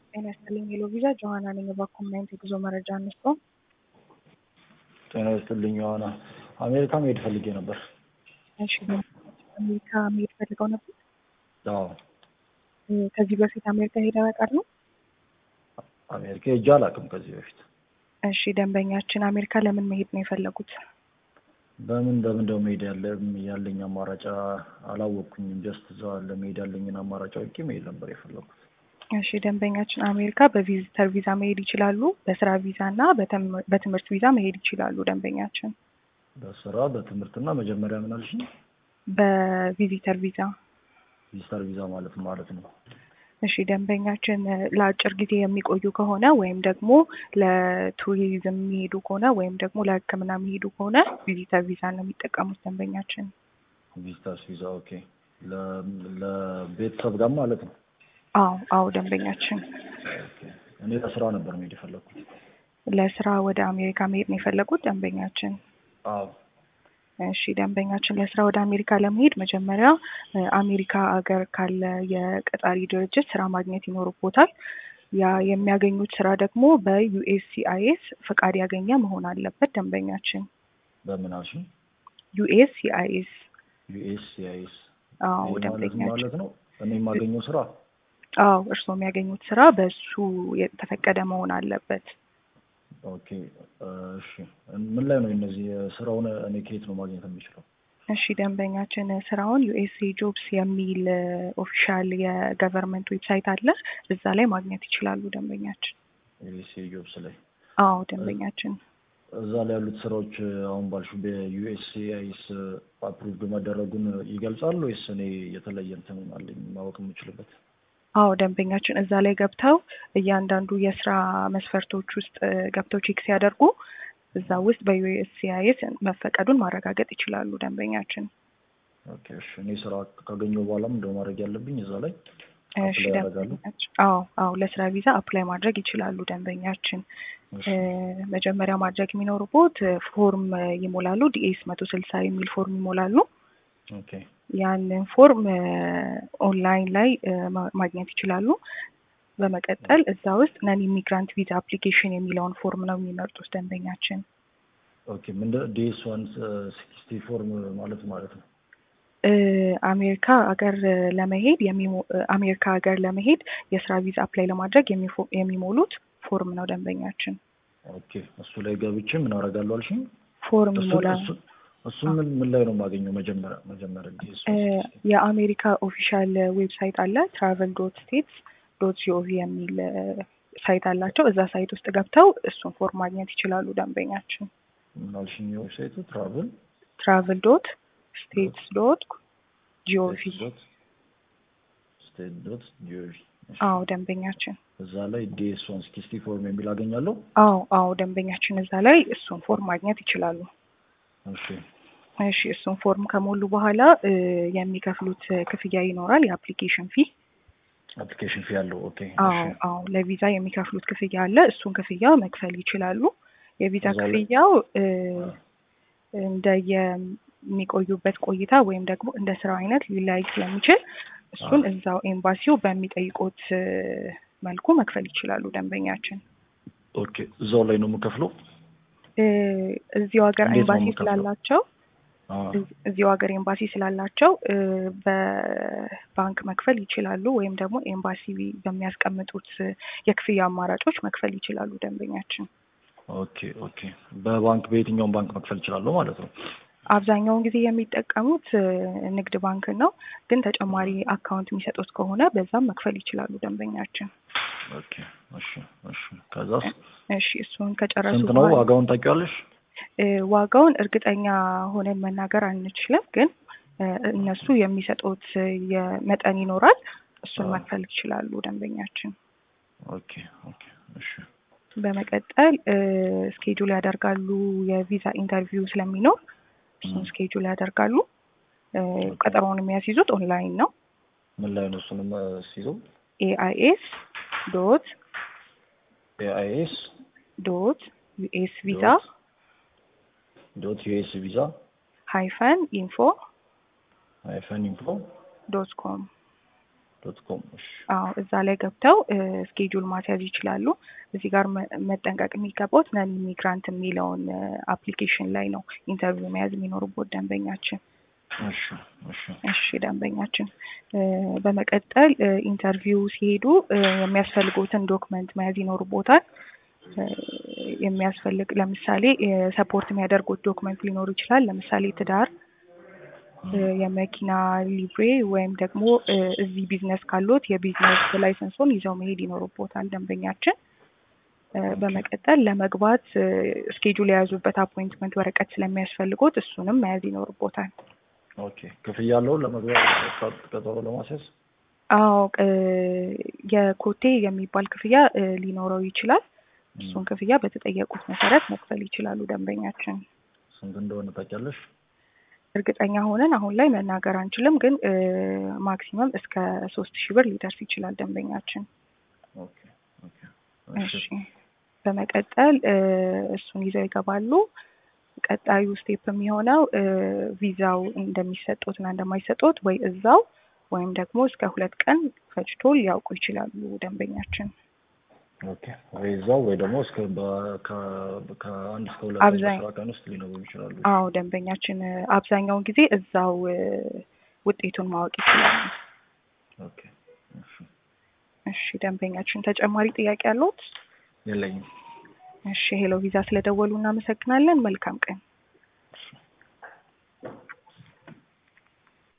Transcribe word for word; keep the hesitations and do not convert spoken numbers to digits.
ጤና ይስጥልኝ ሄሎ ቪዛ ጆሀና ነኝ። በኮሜንት የጉዞ መረጃ እንስጠው። ጤና ይስጥልኝ ጆሀና፣ አሜሪካ መሄድ ፈልጌ ነበር። እሺ፣ አሜሪካ መሄድ ፈልገው ነበር? አዎ። ከዚህ በፊት አሜሪካ ሄደው ያውቃሉ? አሜሪካ ሄጄ አላውቅም ከዚህ በፊት። እሺ፣ ደንበኛችን አሜሪካ ለምን መሄድ ነው የፈለጉት? በምን በምን እንደው መሄድ ያለ ያለኝ አማራጭ አላወቅኩኝም። ጀስት እዛ ለመሄድ ያለኝን አማራጭ አውቄ መሄድ ነበር የፈለኩት። እሺ፣ ደንበኛችን አሜሪካ በቪዚተር ቪዛ መሄድ ይችላሉ፣ በስራ ቪዛ እና በትምህርት ቪዛ መሄድ ይችላሉ። ደንበኛችን በስራ በትምህርትና መጀመሪያ ምን አልሽኝ? በቪዚተር ቪዛ። ቪዚተር ቪዛ ማለት ማለት ነው። እሺ፣ ደንበኛችን ለአጭር ጊዜ የሚቆዩ ከሆነ ወይም ደግሞ ለቱሪዝም የሚሄዱ ከሆነ ወይም ደግሞ ለሕክምና የሚሄዱ ከሆነ ቪዚተር ቪዛ ነው የሚጠቀሙት። ደንበኛችን ቪዚተር ቪዛ። ኦኬ። ለቤተሰብ ጋር ማለት ነው? አዎ አዎ። ደንበኛችን እኔ ለስራ ነበር መሄድ የፈለኩት። ለስራ ወደ አሜሪካ መሄድ ነው የፈለጉት ደንበኛችን? አዎ። እሺ፣ ደንበኛችን ለስራ ወደ አሜሪካ ለመሄድ መጀመሪያ አሜሪካ ሀገር ካለ የቀጣሪ ድርጅት ስራ ማግኘት ይኖርቦታል። ያ የሚያገኙት ስራ ደግሞ በዩኤስሲአይኤስ ፈቃድ ያገኘ መሆን አለበት። ደንበኛችን በምን አልሽኝ? ዩኤስሲአይኤስ። ዩኤስሲአይኤስ። አዎ ደንበኛችን ማለት ነው እኔ የማገኘው ስራ? አዎ፣ እርስዎ የሚያገኙት ስራ በሱ የተፈቀደ መሆን አለበት። ኦኬ። እሺ፣ ምን ላይ ነው እነዚህ ስራውን እኔ ከየት ነው ማግኘት የምችለው? እሺ፣ ደንበኛችን ስራውን ዩኤስኤ ጆብስ የሚል ኦፊሻል የገቨርንመንት ዌብሳይት አለ፣ እዛ ላይ ማግኘት ይችላሉ ደንበኛችን። ዩኤስኤ ጆብስ ላይ? አዎ ደንበኛችን። እዛ ላይ ያሉት ስራዎች አሁን ባልሹ በዩኤስሲአይኤስ አፕሩቭድ መደረጉን ይገልጻሉ ወይስ እኔ የተለየ እንትን አለኝ ማወቅ የምችልበት? አዎ ደንበኛችን፣ እዛ ላይ ገብተው እያንዳንዱ የስራ መስፈርቶች ውስጥ ገብተው ቼክ ሲያደርጉ እዛ ውስጥ በዩኤስሲአይኤስ መፈቀዱን ማረጋገጥ ይችላሉ ደንበኛችን። ኦኬ። እሺ፣ እኔ ስራ ካገኘሁ በኋላም እንደው ማድረግ ያለብኝ እዛ ላይ እሺ ደንበኛችን። አዎ አዎ፣ ለስራ ቪዛ አፕላይ ማድረግ ይችላሉ ደንበኛችን። መጀመሪያ ማድረግ የሚኖርቦት ፎርም ይሞላሉ። ዲኤስ መቶ ስልሳ የሚል ፎርም ይሞላሉ። ኦኬ። ያንን ፎርም ኦንላይን ላይ ማግኘት ይችላሉ። በመቀጠል እዛ ውስጥ ነን ኢሚግራንት ቪዛ አፕሊኬሽን የሚለውን ፎርም ነው የሚመርጡት ደንበኛችን። ኦኬ። ምንድን ዲኤስ ዋን ሲክስቲ ፎርም ማለት ማለት ነው? አሜሪካ ሀገር ለመሄድ አሜሪካ ሀገር ለመሄድ የስራ ቪዛ አፕላይ ለማድረግ የሚሞሉት ፎርም ነው ደንበኛችን። ኦኬ። እሱ ላይ ገብቼ ምን አደርጋለሁ አልሽኝ? ፎርም ይሞላል። እሱ ምን ምን ላይ ነው የማገኘው? መጀመሪያ መጀመሪያ ዲኤስ የአሜሪካ ኦፊሻል ዌብሳይት አለ፣ ትራቨል ዶት ስቴትስ ዶት ጂኦቪ የሚል ሳይት አላቸው። እዛ ሳይት ውስጥ ገብተው እሱን ፎርም ማግኘት ይችላሉ ደንበኛችን። ምን አልሽኝ? ዌብሳይቱ ትራቨል ትራቨል ዶት ስቴትስ ዶት ጂኦቪ ስቴት ዶት ጂኦቪ። አዎ ደንበኛችን። እዛ ላይ ዲኤስ ዋን ሲክስቲ ፎርም የሚል አገኛለሁ? አዎ አዎ ደንበኛችን፣ እዛ ላይ እሱን ፎርም ማግኘት ይችላሉ። እሺ እሺ። እሱን ፎርም ከሞሉ በኋላ የሚከፍሉት ክፍያ ይኖራል፣ የአፕሊኬሽን ፊ። አፕሊኬሽን ፊ ያለው? ኦኬ። አዎ አዎ፣ ለቪዛ የሚከፍሉት ክፍያ አለ። እሱን ክፍያ መክፈል ይችላሉ። የቪዛ ክፍያው እንደ የሚቆዩበት ቆይታ ወይም ደግሞ እንደ ስራው አይነት ሊለያይ ስለሚችል እሱን እዛው ኤምባሲው በሚጠይቁት መልኩ መክፈል ይችላሉ ደንበኛችን። ኦኬ። እዛው ላይ ነው የምከፍለው? እዚሁ ሀገር ኤምባሲ ስላላቸው እዚሁ ሀገር ኤምባሲ ስላላቸው በባንክ መክፈል ይችላሉ፣ ወይም ደግሞ ኤምባሲ በሚያስቀምጡት የክፍያ አማራጮች መክፈል ይችላሉ ደንበኛችን። ኦኬ ኦኬ። በባንክ በየትኛውም ባንክ መክፈል ይችላሉ ማለት ነው? አብዛኛውን ጊዜ የሚጠቀሙት ንግድ ባንክ ነው፣ ግን ተጨማሪ አካውንት የሚሰጡት ከሆነ በዛም መክፈል ይችላሉ ደንበኛችን። ኦኬ። እሺ እሺ። ከዛስ? እሺ፣ እሱን ከጨረሱ ስንት ነው ዋጋውን ታውቂዋለሽ? ዋጋውን እርግጠኛ ሆነን መናገር አንችልም፣ ግን እነሱ የሚሰጡት የመጠን ይኖራል። እሱን መክፈል ይችላሉ ደንበኛችን። ኦኬ ኦኬ። እሺ። በመቀጠል ስኬጁል ያደርጋሉ። የቪዛ ኢንተርቪው ስለሚኖር እሱን ስኬጁል ያደርጋሉ። ቀጠሮውን የሚያስይዙት ኦንላይን ነው። ምን ላይ ነው እሱንም ሲይዘው? ኤአይኤስ ዶት ኤአይኤስ ዶት ዩኤስ ቪዛ ዶት ዩኤስ ቪዛ ሃይፈን ኢንፎ ሃይፈን ኢንፎ ዶት ኮም ዶት ኮም። እሺ አዎ እዛ ላይ ገብተው ስኬጁል ማስያዝ ይችላሉ። እዚህ ጋር መጠንቀቅ የሚገባው ነን ኢሚግራንት የሚለውን አፕሊኬሽን ላይ ነው ኢንተርቪው መያዝ የሚኖርበት ደንበኛችን። እሺ እሺ እሺ ደንበኛችን በመቀጠል ኢንተርቪው ሲሄዱ የሚያስፈልጉትን ዶክመንት መያዝ ይኖርቦታል። የሚያስፈልግ ለምሳሌ ሰፖርት የሚያደርጉት ዶክመንት ሊኖሩ ይችላል። ለምሳሌ ትዳር፣ የመኪና ሊብሬ ወይም ደግሞ እዚህ ቢዝነስ ካሉት የቢዝነስ ላይሰንሱን ይዘው መሄድ ይኖርቦታል ደንበኛችን። በመቀጠል ለመግባት ስኬጁል የያዙበት አፖይንትመንት ወረቀት ስለሚያስፈልጉት እሱንም መያዝ ይኖርቦታል። ኦኬ ክፍያ አለው ለመግባት ቀጠሮ ለማስያዝ? አዎ የኮቴ የሚባል ክፍያ ሊኖረው ይችላል። እሱን ክፍያ በተጠየቁት መሰረት መክፈል ይችላሉ ደንበኛችን። ስንት እንደሆነ ታውቂያለሽ? እርግጠኛ ሆነን አሁን ላይ መናገር አንችልም፣ ግን ማክሲመም እስከ ሶስት ሺህ ብር ሊደርስ ይችላል ደንበኛችን። ኦኬ ኦኬ እሺ በመቀጠል እሱን ይዘው ይገባሉ። ቀጣዩ ስቴፕ የሚሆነው ቪዛው እንደሚሰጡት እና እንደማይሰጡት ወይ እዛው ወይም ደግሞ እስከ ሁለት ቀን ፈጅቶ ሊያውቁ ይችላሉ ደንበኛችን። ኦኬ ወይ እዛው ወይ ደግሞ እስከ ከአንድ እስከ ሁለት ቀን ውስጥ ሊኖሩ ይችላሉ። አዎ ደንበኛችን አብዛኛውን ጊዜ እዛው ውጤቱን ማወቅ ይችላሉ። ኦኬ እሺ እሺ ደንበኛችን ተጨማሪ ጥያቄ አለዎት? የለኝም። እሺ ሄሎ ቪዛ ስለደወሉ እናመሰግናለን። መልካም ቀን።